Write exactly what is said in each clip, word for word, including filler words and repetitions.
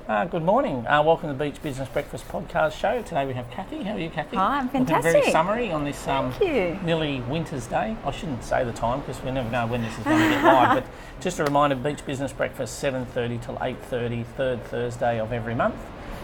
Uh, good morning. Uh, welcome to the Beach Business Breakfast podcast show. Today we have Kathy. How are you, Kathy? Hi, I'm fantastic. Looking very summery on this um, Thank you. nearly winter's day. I shouldn't say the time because we never know when this is going to get live. But just a reminder, Beach Business Breakfast, seven thirty till eight thirty, third Thursday of every month.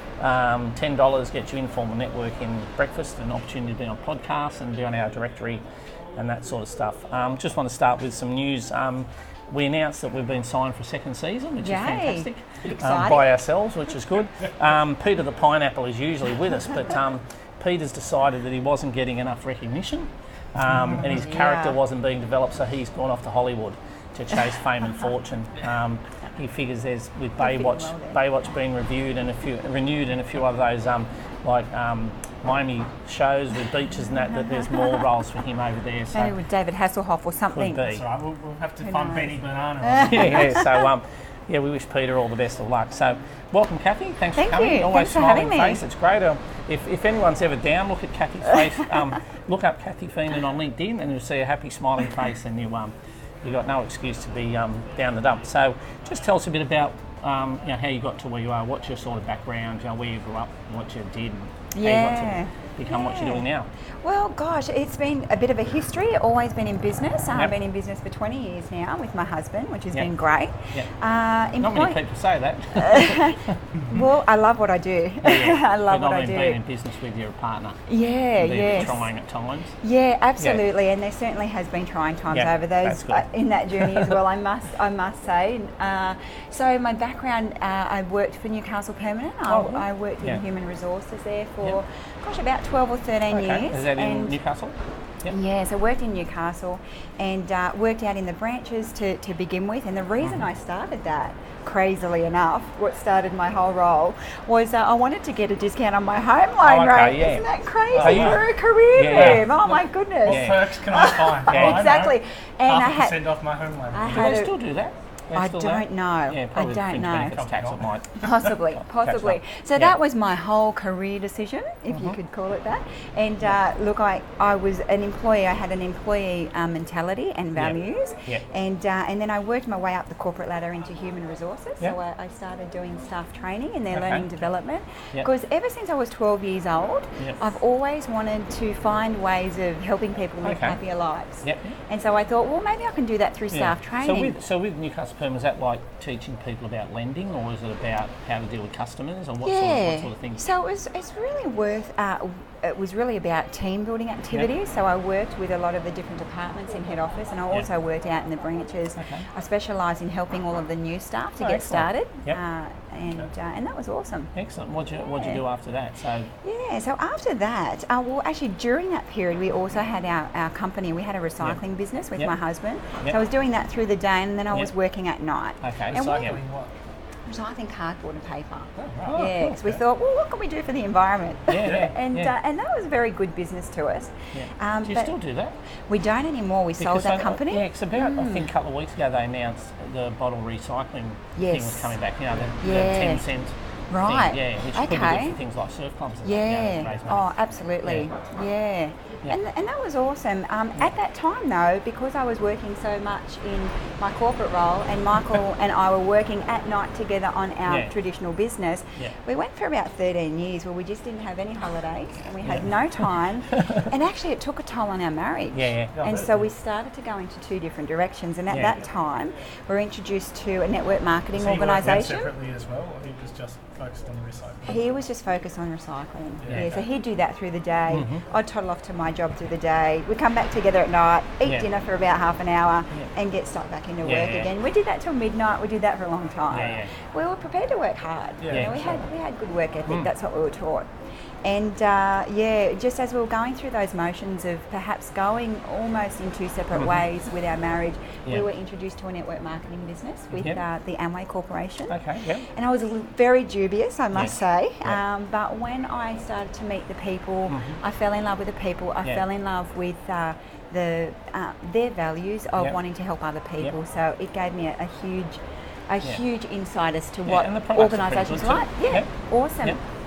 Um, ten dollars gets you informal networking breakfast, an opportunity to be on podcasts and be on our directory and that sort of stuff. Um, just want to start with some news. Um, We announced that we've been signed for a second season, which Yay. is fantastic, Exciting. um, by ourselves, which is good. Um, Peter the Pineapple is usually with us, but um, Peter's decided that he wasn't getting enough recognition um, and his character Yeah. wasn't being developed, so he's gone off to Hollywood to chase fame and fortune. Um, he figures there's, with Baywatch, well there. Baywatch being reviewed and a few renewed and a few of those um, like um, Miami shows with beaches and that, that there's more roles for him over there. So Maybe with David Hasselhoff or something. Could be. That's all right, we'll, we'll have to Who find knows? Benny Banana. yeah, yeah. So, um, yeah, we wish Peter all the best of luck. So, welcome, Kathy. Thanks Thank for coming. you. Always Thanks for smiling having me. face. It's great. Um, if, if anyone's ever down, look at Kathy's face. Um, look up Kathy Feenan on LinkedIn, and you'll see a happy, smiling face, and you um, you got no excuse to be um, down the dump. So, just tell us a bit about um, you know, how you got to where you are. What's your sort of background? You know, where you grew up, what you did, and how you Yeah. got to become what you're doing now. Well, gosh, it's been a bit of a history. Always been in business. I've Yep. been in business for twenty years now with my husband, which has Yep. been great. Yep. Uh, Not many employ- people say that. well, I love what I do. I love but what I I mean, do. being in business with your partner. Yeah, Can be a bit yes. trying at times. Yeah, absolutely, and there certainly has been trying times Yeah, over that's those good. uh, in that journey as well. I must, I must say. Uh, so my background, uh, I worked for Newcastle Permanent. I, Oh, good. I worked Yeah. in human resources there for, Yep. gosh, about twelve or thirteen Okay. years. Is that in and Newcastle? Yep. Yes, I worked in Newcastle and uh, worked out in the branches to, to begin with. And the reason Mm-hmm. I started that, crazily enough, what started my whole role, was uh, I wanted to get a discount on my home loan Oh, okay, rate. yeah. Isn't that crazy Oh, yeah. for a career Yeah. move? Oh my goodness. What Yeah. perks can I find? Yeah. Oh, I know. Exactly. And I Half a had, percent off my home loan. I Do had they a- still do that? They I still do don't that? know. Yeah, I probably don't fringe know. benefits tax it might. Possibly, possibly. up. So Yeah. that was my whole career decision, if you could call it that. And uh, look, I, I was an employee. I had an employee um, mentality and Yeah. values. Yeah. And uh, and then I worked my way up the corporate ladder into human resources. Yeah. So I, I started doing staff training and their Okay. learning development. Yeah. Because ever since I was twelve years old, Yep. I've always wanted to find ways of helping people live Okay. happier lives. Yep. And so I thought, well, maybe I can do that through Yeah. staff training. So with, so with Newcastle Perm, is that like teaching people about lending, or is it about how to deal with customers, or what, sort, of, what sort of things? So it was, it's really worth, uh, it was really about team building activities. So I worked with a lot of the different departments in head office, and I Yeah. also worked out in the branches. Okay. I specialise in helping all of the new staff to Oh, get excellent. started. Yep. Uh, and, uh, and that was awesome. Excellent. What'd you, what'd you Yeah. do after that? So, Yeah, so after that, uh, well, actually during that period, we also had our, our company. We had a recycling business with Yep. my husband. Yep. So I was doing that through the day, and then I was Yep. working at night. okay. And so, we- yeah. Doing what? Recycling cardboard and paper. Oh, yeah, cool. because we thought, well, what can we do for the environment? Yeah, yeah, and yeah. Uh, and that was very good business to us. Yeah. Um, do you but still do that? we don't anymore. We sold Because that I- company. Mm. Yeah, it's about, I think a couple of weeks ago they announced the bottle recycling thing Yes. was coming back, you know, the, Yeah. the ten cent Right. thing. Yeah, which could be Okay. good for things like surf clubs and that, you know, Yeah. raise money. Oh, absolutely. Yeah. Yeah. And, and that was awesome. Um, At that time, though, because I was working so much in my corporate role, and Michael and I were working at night together on our Yeah. traditional business, Yeah. we went for about thirteen years where we just didn't have any holidays and we had Yeah. no time. And actually, it took a toll on our marriage. Yeah, yeah. And so we started to go into two different directions. And at Yeah. that time, we were introduced to a network marketing So you worked them organisation. separately as well, or he was just focused on the recycling? He was just focused on recycling. Yeah, Yeah, okay. so he'd do that through the day. Mhm. I'd toddle off to my job through the day. We'd come back together at night, eat Yeah. dinner for about half an hour, Yeah. and get stuck back into Yeah, work yeah. again. We did that till midnight. We did that for a long time. Yeah, yeah. We were prepared to work hard. Yeah, You know, we sure. had we had good work ethic. Mm. That's what we were taught. And uh, yeah, just as we were going through those motions of perhaps going almost in two separate Mhm. ways with our marriage, Yeah. we were introduced to a network marketing business with Yep. uh, the Amway Corporation. Okay, yeah. And I was a little- very dubious, I must Yeah. say. Yeah. Um, but when I started to meet the people, Mhm. I fell in love with the people. I Yeah. fell in love with uh, the uh, their values of Yep. wanting to help other people. Yep. So it gave me a, a huge, a Yeah. huge insight as to Yeah, what and the products are pretty organisations good too. like. Yeah, Yep. awesome. Yep.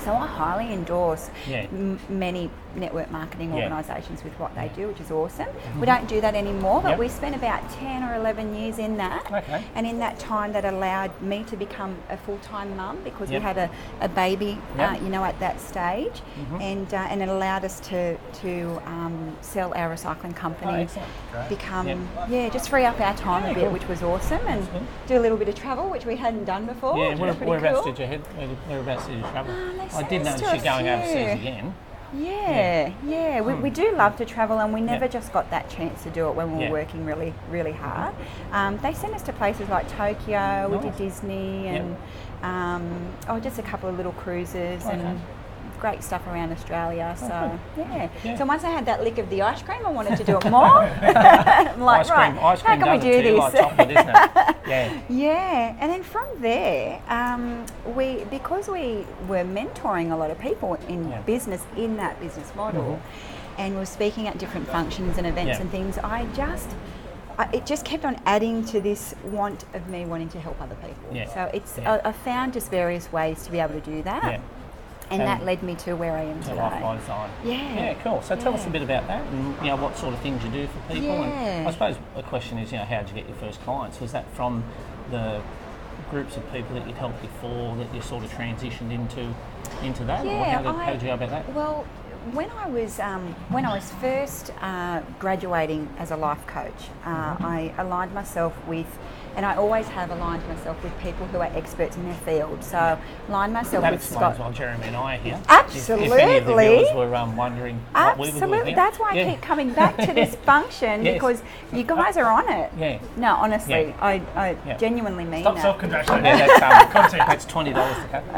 So I highly endorse Yeah. m- many network marketing Yeah. organisations with what they do, which is awesome. Mm-hmm. We don't do that anymore, but Yep. we spent about ten or eleven years in that. Okay. And in that time, that allowed me to become a full-time mum because Yep. we had a, a baby, Yep. uh, you know, at that stage. Mhm. And uh, and it allowed us to, to um, sell our recycling Oh, company. excellent. Great. Become, Yep. yeah, just free up our time Yeah, a bit, cool. which was awesome. And good. do a little bit of travel, which we hadn't done before. Yeah, which where, was pretty whereabouts cool. did you head? Where, whereabouts did you travel? Um, they I sent did us notice to a you're going overseas few. again. Yeah, yeah. We, we do love to travel, and we never Yeah. just got that chance to do it when we were Yeah. working really, really hard. Um, they sent us to places like Tokyo, we did Nice. Disney, Yep. and um, oh, just a couple of little cruises Okay. and great stuff around Australia. So cool. yeah. Yeah. So once I had that lick of the ice cream, I wanted to do it more. I'm like, ice cream, right, ice cream how can we does do it too, this? like chocolate, isn't it? Yeah. Yeah, and then from there, um, we because we were mentoring a lot of people in Yeah. business in that business model, and we're speaking at different functions and events Yeah. and things. I just I, it just kept on adding to this want of me wanting to help other people. Yeah. So it's Yeah. I, I found just various ways to be able to do that, Yeah. and, And that led me to where I am To today. Life by Design. Yeah. Yeah, cool. So tell us a Yeah. bit about that, and you know what sort of things you do for people. Yeah. And I suppose a question is, you know, how did you get your first clients? Was that from the groups of people that you'd helped before that you sort of transitioned into into that, or Yeah, how did, I- how did you go about that? Well, when I was um, when I was first uh, graduating as a life coach, uh, I aligned myself with, and I always have aligned myself with people who are experts in their field. So aligned myself That with explains Scott. why Jeremy and I are here. Absolutely. If, if any of the viewers were um, wondering what we were doing Absolutely, here. that's why Yeah. I keep coming back to this function Yes. because you guys are on it. Yeah. No, honestly, Yeah. I, I Yeah. genuinely mean Stop that. self-congratulating. Yeah, that's, um, Content. that's twenty dollars to cut.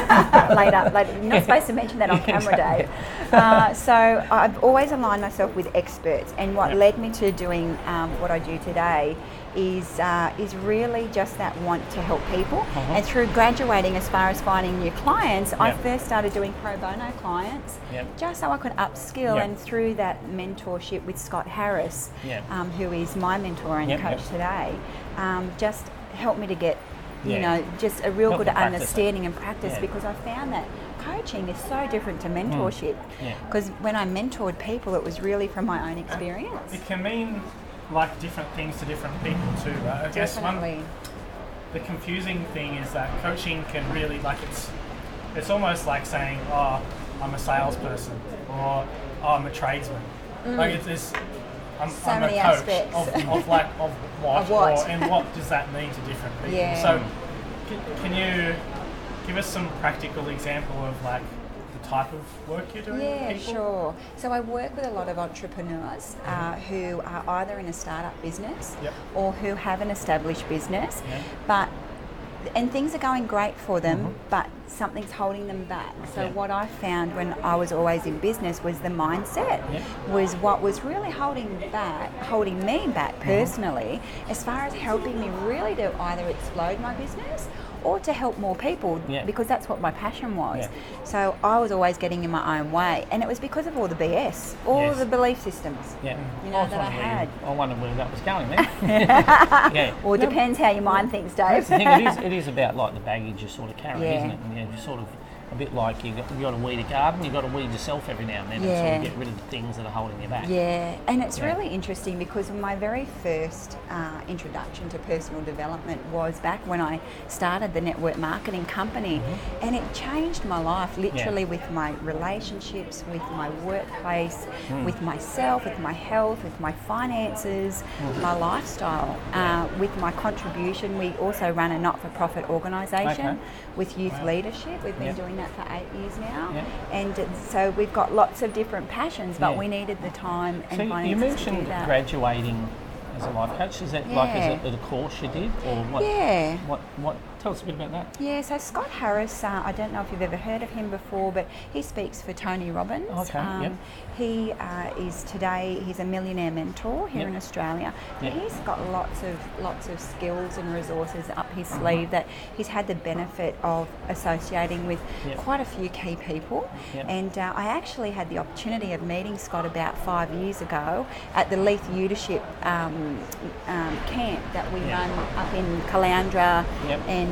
later, later. You're not supposed to mention that on camera, Dave. Uh, so I've always aligned myself with experts, and what Yep. led me to doing um, what I do today is uh, is really just that want to help people. Uh-huh. And through graduating, as far as finding new clients, I Yep. first started doing pro bono clients, Yep. just so I could upskill. Yep. And through that mentorship with Scott Harris, Yep. um, who is my mentor and Yep, coach yep. today, um, just helped me to get, you Yeah. know, just a real Help good you practice it. understanding and practice, Yeah. because I found that coaching is so different to mentorship. Yeah. Because when I mentored people, it was really from my own experience. It can mean like different things to different people too, right? I guess one Definitely. the confusing thing is that coaching can really like it's it's almost like saying, oh, I'm a salesperson, or oh, I'm a tradesman. Like it's, it's I'm, So I'm a many coach aspects. of, of like of what, Of what? Or, and what does that mean to different people? Yeah. So can, can you give us some practical example of like the type of work you're doing Yeah, with people? sure. So I work with a lot of entrepreneurs uh, who are either in a startup business Yep. or who have an established business, Yeah. but and things are going great for them, but something's holding them back. So Yeah. what I found when I was always in business was the mindset Yeah. was what was really holding back, holding me back personally, as far as helping me really to either explode my business or to help more people, Yeah. because that's what my passion was. Yeah. So I was always getting in my own way, and it was because of all the B S, all Yes. the belief systems. Yeah. You know, I was that I wondering where had. you- I wondered where that was going then. Yeah. Well, it No, depends how you mind things, That's Dave. the thing. It is. It is about like the baggage you sort of carry, Yeah. isn't it? And you sort of a bit like you got, you got to weed a garden. You got to weed yourself every now and then, and sort Yeah. of get rid of the things that are holding you back. Yeah, and it's Yeah. really interesting because my very first uh, introduction to personal development was back when I started the network marketing company, Mm-hmm. and it changed my life literally with my relationships, with my workplace, Mm. with myself, with my health, with my finances, Mm. my lifestyle, uh, with my contribution. We also run a not-for-profit organisation Okay. with youth Wow. leadership. We've been Yeah. doing that for eight years now, Yeah. and uh, so we've got lots of different passions, but Yeah. we needed the time and So you finances mentioned to do that. graduating as a life coach. Is that like Yeah. is it a course you did, or what? Yeah. What? What? Tell us a bit about that. Yeah, so Scott Harris, uh, I don't know if you've ever heard of him before, but he speaks for Tony Robbins. Okay, yep. He uh, is today, he's a millionaire mentor here Yep. in Australia. But Yep. he's got lots of lots of skills and resources up his Uh-huh. sleeve that he's had the benefit of associating with Yep. quite a few key people. Yep. And uh, I actually had the opportunity of meeting Scott about five years ago at the Leith Leadership um, um, camp that we Yep. run up in Caloundra Yep. and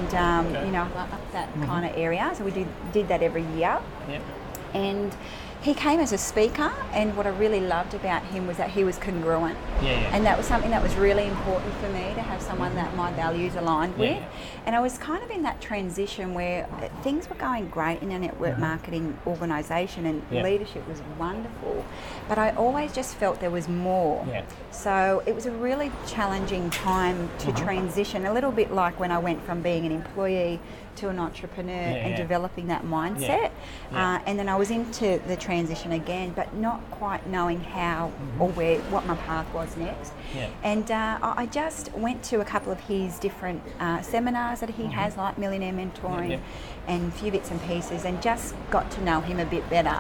and um, Okay. you know, up up that kind of area. So we did did that every year. Yep. And he came as a speaker, and what I really loved about him was that he was congruent. Yeah, yeah. And that was something that was really important for me, to have someone that my values aligned Yeah, with. yeah. And I was kind of in that transition where uh, things were going great in a network marketing organisation, and Yeah. leadership was wonderful. But I always just felt there was more. Yeah. So it was a really challenging time to transition, a little bit like when I went from being an employee to an entrepreneur Yeah, and yeah. developing that mindset. Yeah. Uh, and then I was into the transition again, but not quite knowing how or where, what my path was next. Yeah. And uh, I I just went to a couple of his different uh, seminars that he has, like Millionaire Mentoring, Yeah, and a few bits and pieces, and just got to know him a bit better.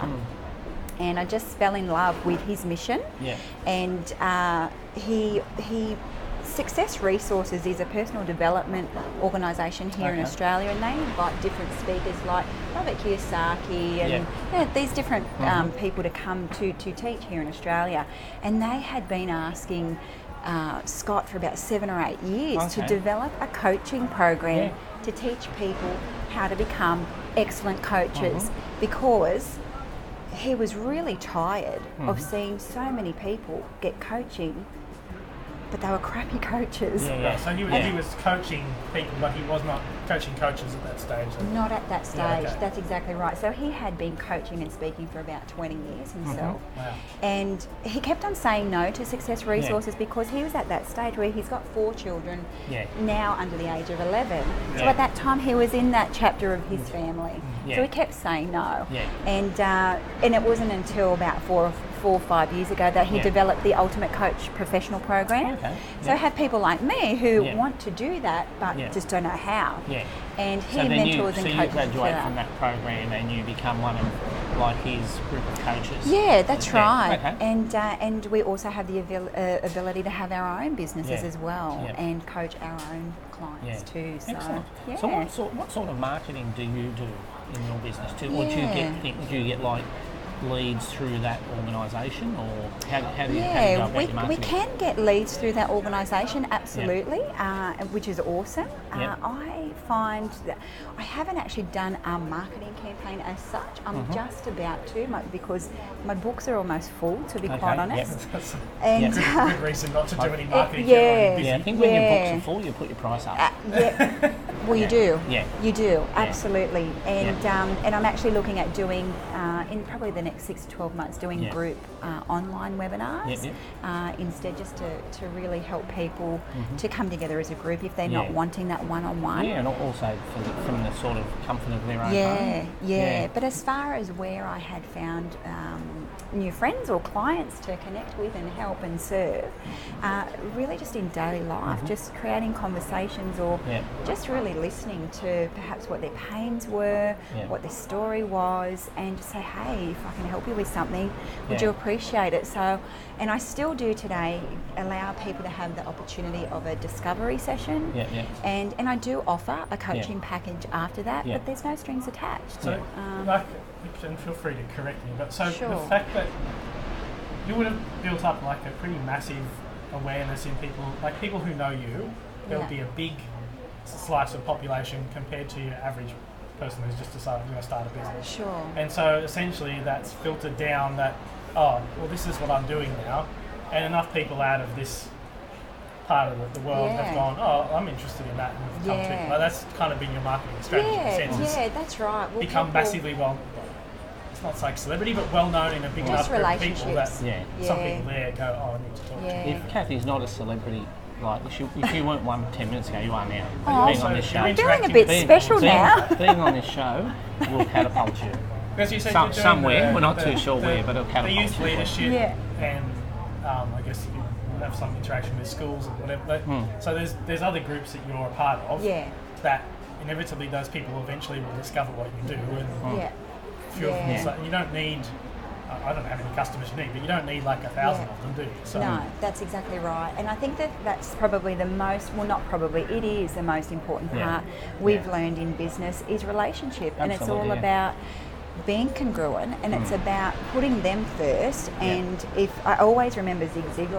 And I just fell in love with his mission. Yeah. And uh, he he Success Resources is a personal development organisation here in Okay. Australia, and they invite different speakers like Robert Kiyosaki and Yeah. you know, these different um, people to come to, to teach here in Australia. And they had been asking uh, Scott for about seven or eight years to Okay. develop a coaching program Yeah. to teach people how to become excellent coaches, because he was really tired of seeing so many people get coaching, but they were crappy coaches. Yeah, Yeah, so he was, Yeah. he was coaching people, but he was not coaching coaches at that stage. Not at that stage. Yeah, okay. That's exactly right. So he had been coaching and speaking for about twenty years himself. Wow. And he kept on saying no to Success Resources because he was at that stage where he's got four children, Yeah. now under the age of eleven. So Yeah. at that time he was in that chapter of his family. Yeah. So he kept saying no. Yeah. And uh, and it wasn't until about four or four or five years ago that he Yeah. developed the Ultimate Coach professional program. Okay. So Yeah. I have people like me who Yeah. want to do that but Yeah. just don't know how. Yeah. And he So then you, mentors so and you coaches graduate through from that program and you become one of like his group of coaches. Yeah, that's Yeah, right. okay. And uh, and we also have the abil- uh, ability to have our own businesses Yeah. as well, Yeah. and coach our own clients Yeah. too. So Excellent. yeah. So what sort, what sort of marketing do you do in your business too? Or do you Yeah. get think, do you get like leads through that organisation, or how, how do you how do you go Yeah, about we, your we marketing? can get leads through that organisation, absolutely, uh, which is awesome. Yeah. Uh, I find that I haven't actually done a marketing campaign as such. I'm Mm-hmm. just about to, my, because my books are almost full, to be Okay, quite yeah. honest. That's a And Yeah. uh, good reason not to do any Uh, marketing. yeah. You're already busy. Yeah, I think when your books Yeah. are full, you put your price up. Uh, yeah, well, you do. Yeah. You do, absolutely. And Yeah. um, and I'm actually looking at doing uh, in probably the next six to twelve months doing Yeah. group uh, online webinars Yep, yep. Uh, instead, just to, to really help people to come together as a group if they're not Yeah. wanting that one on one. Yeah, and also from, from the sort of comfort of their own Yeah, home. yeah. But as far as where I had found um, new friends or clients to connect with and help and serve, uh, really just in daily life, just creating conversations or Yeah. just really listening to perhaps what their pains were, Yeah. what their story was, and just say, hey, if I can help you with something, would Yeah. you appreciate it? So, and I still do today allow people to have the opportunity of a discovery session. Yeah, yeah. And, and I do offer a coaching package after that, Yeah. but there's no strings attached. So, Um, like, and feel free to correct me, but so Sure. the fact that you would have built up like a pretty massive awareness in people, like people who know you, there would Yeah. be a big slice of population compared to your average person who's just decided going to start a business. Sure. And so essentially that's filtered down that, oh, well, this is what I'm doing now. And enough people out of this part of the, the world Yeah. have gone, oh, I'm interested in that, and have come Yeah. to. Like, that's kind of been your marketing strategy in a Yeah, sense. It's yeah, that's right. Well, become people- massively well, it's not like celebrity, but well known in a big enough Just group of people that relationships. Yeah. some Yeah. people there go, oh, I need to talk to you. Yeah. If Kathy's not a celebrity, like if you, if you weren't one ten minutes ago, you are now. Oh, being so on this show, you're I'm feeling a interacting bit with being, special being, now. being on this show will catapult you. Because you said Some- you're doing somewhere, the- we're not the- too sure the- where, but it'll The catapult youth you. leadership Yeah. and um, I guess you have some interaction with schools and whatever. But, Hmm. So there's there's other groups that you're a part of Yeah. that inevitably those people eventually will discover what you do and Yeah. few of them. Yeah. So you don't need, I don't know how many customers you need, but you don't need like a thousand Yeah. of them, do you? So No, that's exactly right. And I think that that's probably the most, well, not probably, it is the most important Yeah. part we've Yeah. learned in business is relationship. And it's all Absolutely, yeah. about being congruent, and it's Mm. about putting them first. Yeah. And if I always remember Zig Ziglar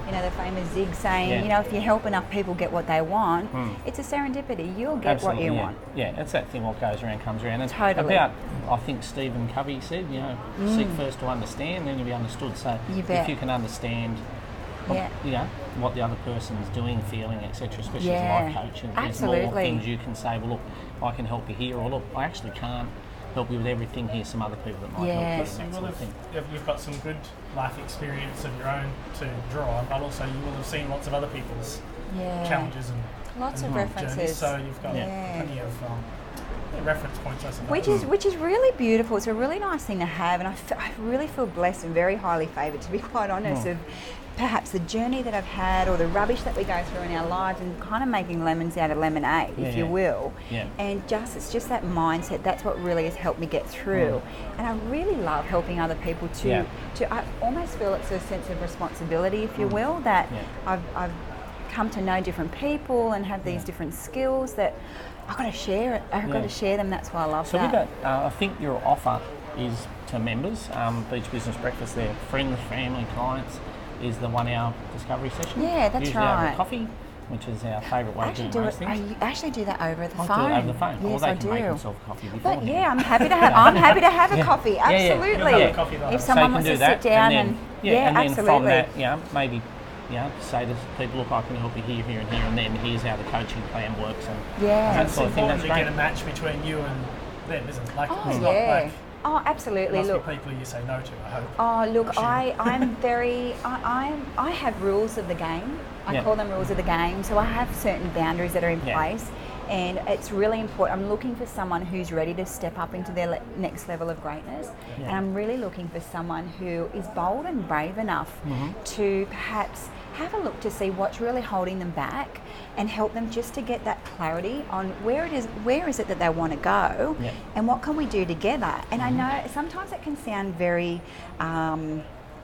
you know, the famous Zig saying, Yeah. you know, if you help enough people get what they want, Mm. it's a serendipity. You'll get Absolutely, what you yeah. want. Yeah, it's that thing, what goes around comes around. And Totally. about, I think Stephen Covey said, you know, seek first to understand, then you'll be understood. So You if bet. you can understand, what, Yeah. you know, what the other person's doing, feeling, et cetera, especially Yeah. as a life coach, and there's more Absolutely. things you can say, well, look, I can help you here, or look, I actually can't help you with everything. Here's some other people that might Yeah. help you. Plus, and you that will sort of have, thing. if you've got some good life experience of your own to draw on, but also you will have seen lots of other people's Yeah. challenges and, Lots and of journeys, references. so you've got Yeah. plenty of um, yeah, reference points, I suppose. Which is which is really beautiful. It's a really nice thing to have, and I, f- I really feel blessed and very highly favoured, to be quite honest, Mm. of perhaps the journey that I've had or the rubbish that we go through in our lives, and kind of making lemons out of lemonade, Yeah, if you yeah. will. Yeah. And just it's just that mindset. That's what really has helped me get through. And I really love helping other people to. Yeah. To I almost feel it's a sense of responsibility, if you will, that Yeah. I've, I've come to know different people and have these Yeah. different skills that I've got to share it. I've got Yeah. to share them. That's why I love So that. with that, uh, I think your offer is to members, um, Beach Business Breakfast, their friends, family, clients, is the one-hour discovery session. Yeah, that's Usually over right. a coffee, which is our favourite way I of actually doing do most it. I things. actually do that over the I phone. do it over the phone, or Yes, they I can do. make themselves coffee before. But yeah, I'm happy to have. I'm happy to have a coffee. Yeah, yeah. Absolutely. You'll have a coffee though. If So So you someone can wants do to that, sit down and and, then, yeah, and then absolutely. from that, you know, maybe, you know, say to people, look, I can help you here, here, and here, and then here's how the coaching plan works, and Yeah. that It's sort of thing. important That's to great. get a match between you and them, isn't it? Like, Oh it's yeah. not like Oh, there absolutely. must Look. be people you say no to, I hope. Oh, look, Sure. I, I'm very, I, I'm, I have rules of the game. I Yeah. call them rules of the game. So I have certain boundaries that are in Yeah. place. And it's really important. I'm looking for someone who's ready to step up into their le- next level of greatness. Yeah. And I'm really looking for someone who is bold and brave enough Mm-hmm. to perhaps have a look to see what's really holding them back and help them just to get that clarity on where it is, where is it that they want to go, Yeah. and what can we do together. And Mm-hmm. I know sometimes it can sound very, um,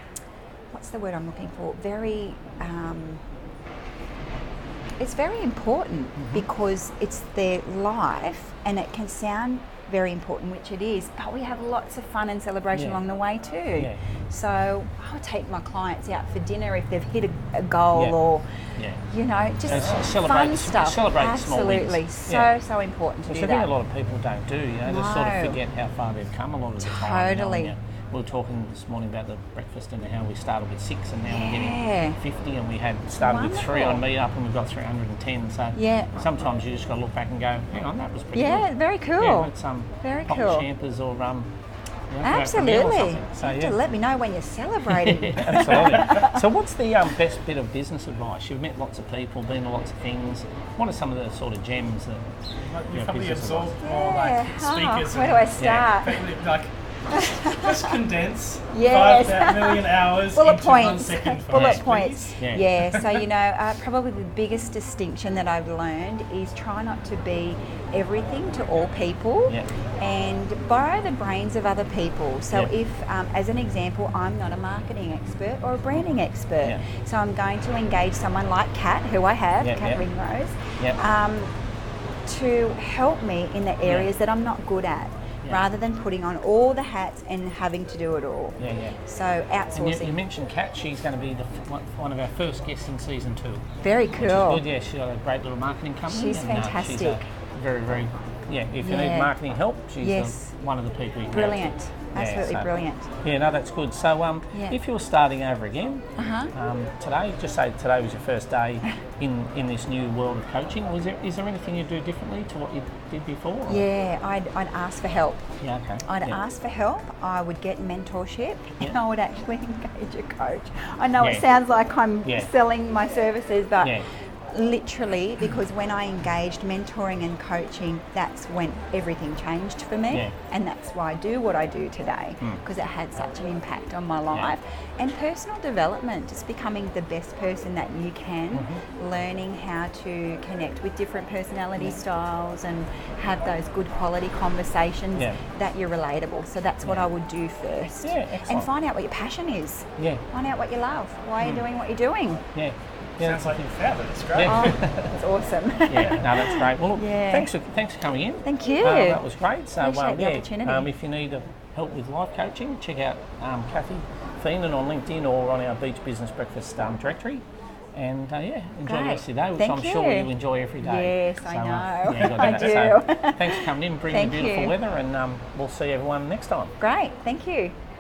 what's the word I'm looking for? Very, um, it's very important Mm-hmm. because it's their life, and it can sound very important, which it is, but we have lots of fun and celebration Yeah. along the way too. Yeah. So I'll take my clients out for dinner if they've hit a, a goal Yeah. or, Yeah. you know, just And s- celebrate fun the s- stuff. celebrate the small Absolutely. wins. So, Yeah. so important to Which do I think that. a lot of people don't do, you know, just sort of No. forget how far they've come a lot of the time. you know, Totally. and, yeah, we were talking this morning about the breakfast and how we started with six and now we're Yeah. getting fifty, and we had started with three on Wonderful. Meetup and we've got three hundred ten. So Yeah. sometimes you just got to look back and go, hang on, that was pretty Yeah, good. very cool. Yeah, let's um, Very pop cool. the champers or um, you know, go for a meal or Absolutely. something. So You have yeah. to let me know when you're celebrating. Absolutely. So, what's the um, best bit of business advice? You've met lots of people, been to lots of things. What are some of the sort of gems that Like, you you know, probably business absorbed advice? more Yeah. like Oh, speakers. where and do I start? people, like, just, just condense Yes. five million hours Bullet into one points. second for Bullet us, points. please. Yeah. Yeah. So you know, uh, probably the biggest distinction that I've learned is try not to be everything to all people, Yeah. and borrow the brains of other people. So Yeah. if, um, as an example, I'm not a marketing expert or a branding expert, Yeah. so I'm going to engage someone like Kat, who I have, Yeah, Kat yeah. Ringrose, Yeah. um, to help me in the areas that I'm not good at. Yeah. Rather than putting on all the hats and having to do it all. Yeah, yeah. So And outsourcing. you, you mentioned Kat. She's going to be the, f- one- one of our first guests in season two. Very Which cool. is good. Yeah, she's got a great little marketing company. She's and, uh, she's fantastic. a very, very. Yeah, if you Yeah. need marketing help, she's Yes. the, one of the people you can go Brilliant. to. Absolutely so- brilliant. Yeah, no, that's good. So, um, Yeah. if you were starting over again Uh-huh. um, today, just say today was your first day in, in this new world of coaching. Was there is there anything you do differently to what you did before? or- Yeah, I'd, I'd ask for help. Yeah. Okay. I'd yeah. ask for help. I would get mentorship, and Yeah. I would actually engage a coach. I know Yeah. it sounds like I'm Yeah. selling my services, but Yeah. literally, because when I engaged mentoring and coaching, that's when everything changed for me, Yeah. and that's why I do what I do today, Mm. because it had such an impact on my life. And personal development, just becoming the best person that you can, Mm-hmm. learning how to connect with different personality styles and have those good quality conversations Yeah. that you're relatable. So that's what I would do first. Yeah, excellent. And find out what your passion is. Yeah. Find out what you love. Why Mm. you're doing what you're doing. Yeah. Yeah. Sounds like you found it. It's great. Yeah. Oh, that's awesome. Yeah, no, that's great. Well, look, Yeah. thanks for thanks for coming in. Thank you. Uh, that was great. So, Appreciate um, the yeah, opportunity. Um, if you need uh, help with life coaching, check out um, Kathy Feenan on LinkedIn or on our Beach Business Breakfast um, directory. And uh, yeah, enjoy Great. the rest of your day, which Thank I'm you. sure you enjoy every day. Yes, I So, uh, know. yeah, you gotta I do that. do. So, thanks for coming in, bringing Thank the beautiful you. weather, and um, we'll see everyone next time. Great. Thank you.